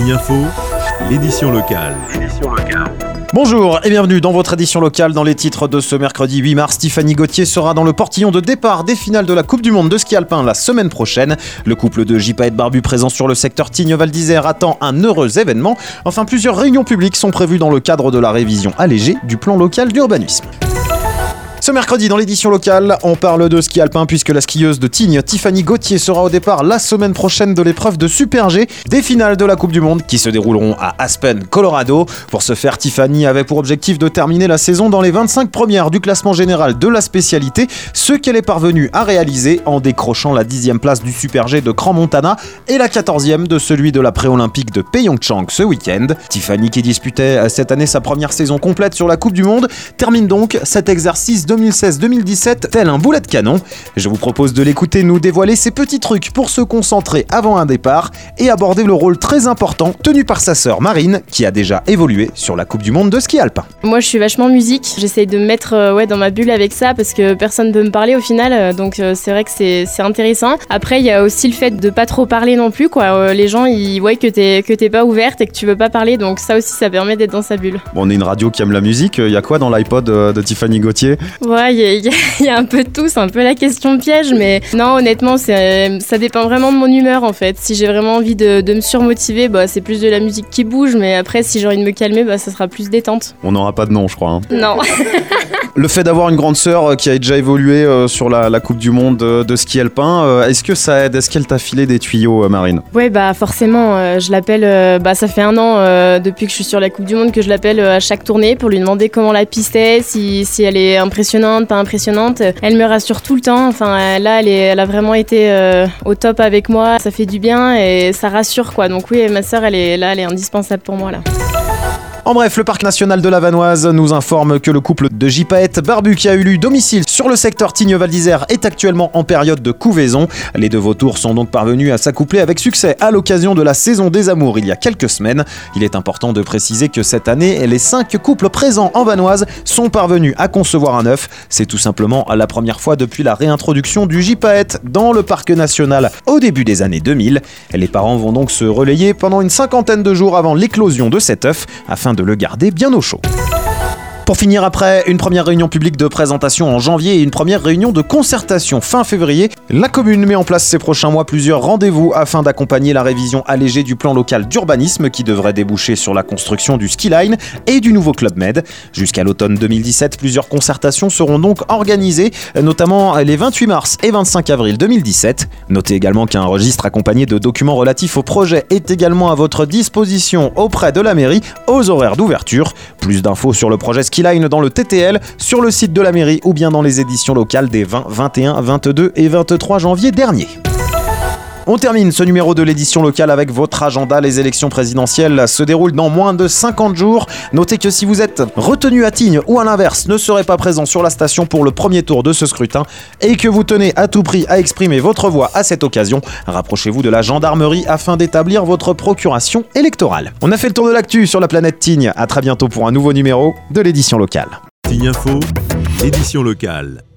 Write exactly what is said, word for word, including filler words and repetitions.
Tignes Info, l'édition locale. Bonjour et bienvenue dans votre édition locale. Dans les titres de ce mercredi huit mars, Tiffany Gauthier sera dans le portillon de départ des finales de la Coupe du Monde de ski alpin la semaine prochaine. Le couple de J-Paët Barbu présent sur le secteur Tignes-Val d'Isère attend un heureux événement. Enfin, plusieurs réunions publiques sont prévues dans le cadre de la révision allégée du plan local d'urbanisme. Ce mercredi, dans l'édition locale, on parle de ski alpin puisque la skieuse de Tignes, Tiffany Gauthier, sera au départ la semaine prochaine de l'épreuve de Super G des finales de la Coupe du Monde qui se dérouleront à Aspen, Colorado. Pour ce faire, Tiffany avait pour objectif de terminer la saison dans les vingt-cinq premières du classement général de la spécialité, ce qu'elle est parvenue à réaliser en décrochant la dixième place du Super G de Crans-Montana et la quatorzième de celui de la pré-olympique de Pyeongchang ce week-end. Tiffany, qui disputait cette année sa première saison complète sur la Coupe du Monde, termine donc cet exercice deux mille seize deux mille dix-sept tel un boulet de canon. Je vous propose de l'écouter nous dévoiler ses petits trucs pour se concentrer avant un départ et aborder le rôle très important tenu par sa sœur Marine qui a déjà évolué sur la Coupe du Monde de ski alpin. Moi je suis vachement musique, j'essaye de me mettre euh, ouais, dans ma bulle avec ça parce que personne ne peut me parler au final, euh, donc euh, c'est vrai que c'est, c'est intéressant. Après il y a aussi le fait de pas trop parler non plus, quoi. Euh, les gens ils voient que t'es, que t'es pas ouverte et que tu veux pas parler, donc ça aussi ça permet d'être dans sa bulle. Bon, on est une radio qui aime la musique, il y a quoi dans l'iPod de Tiffany Gauthier ? Ouais, il y, y, y a un peu de tout, c'est un peu la question piège, mais non, honnêtement, c'est, ça dépend vraiment de mon humeur en fait. Si j'ai vraiment envie de, de me surmotiver, bah, c'est plus de la musique qui bouge, mais après, si j'ai envie de me calmer, bah, ça sera plus détente. On n'aura pas de nom, je crois. Hein. Non. Le fait d'avoir une grande sœur qui a déjà évolué euh, sur la, la Coupe du Monde de, de ski alpin, euh, est-ce que ça aide ? Est-ce qu'elle t'a filé des tuyaux, euh, Marine ? Ouais, bah forcément, euh, je l'appelle, euh, bah, ça fait un an euh, depuis que je suis sur la Coupe du Monde que je l'appelle euh, à chaque tournée pour lui demander comment la piste est, si, si elle est impressionnante, pas impressionnante. Elle me rassure tout le temps, enfin euh, là elle, est, elle a vraiment été euh, au top avec moi, ça fait du bien et ça rassure quoi. Donc oui, ma sœur elle est là, elle est indispensable pour moi là. En bref, le parc national de la Vanoise nous informe que le couple de J-Paët Barbu qui a eu domicile sur le secteur Tignes-Val d'Isère est actuellement en période de couvaison. Les deux vautours sont donc parvenus à s'accoupler avec succès à l'occasion de la saison des amours il y a quelques semaines. Il est important de préciser que cette année, les cinq couples présents en Vanoise sont parvenus à concevoir un œuf. C'est tout simplement la première fois depuis la réintroduction du J-Paët dans le parc national au début des années deux mille. Les parents vont donc se relayer pendant une cinquantaine de jours avant l'éclosion de cet œuf afin de le garder bien au chaud. Pour finir, après une première réunion publique de présentation en janvier et une première réunion de concertation fin février, la commune met en place ces prochains mois plusieurs rendez-vous afin d'accompagner la révision allégée du plan local d'urbanisme qui devrait déboucher sur la construction du ski line et du nouveau Club Med. Jusqu'à l'automne deux mille dix-sept, plusieurs concertations seront donc organisées, notamment les vingt-huit mars et vingt-cinq avril deux mille dix-sept. Notez également qu'un registre accompagné de documents relatifs au projet est également à votre disposition auprès de la mairie aux horaires d'ouverture. Plus d'infos sur le projet Ski Line dans le T T L, sur le site de la mairie ou bien dans les éditions locales des vingt, vingt et un, vingt-deux et vingt-trois janvier dernier. On termine ce numéro de l'édition locale avec votre agenda. Les élections présidentielles se déroulent dans moins de cinquante jours. Notez que si vous êtes retenu à Tignes ou à l'inverse, ne serez pas présent sur la station pour le premier tour de ce scrutin et que vous tenez à tout prix à exprimer votre voix à cette occasion, rapprochez-vous de la gendarmerie afin d'établir votre procuration électorale. On a fait le tour de l'actu sur la planète Tignes. À très bientôt pour un nouveau numéro de l'édition locale. Tignes Info, l'édition locale.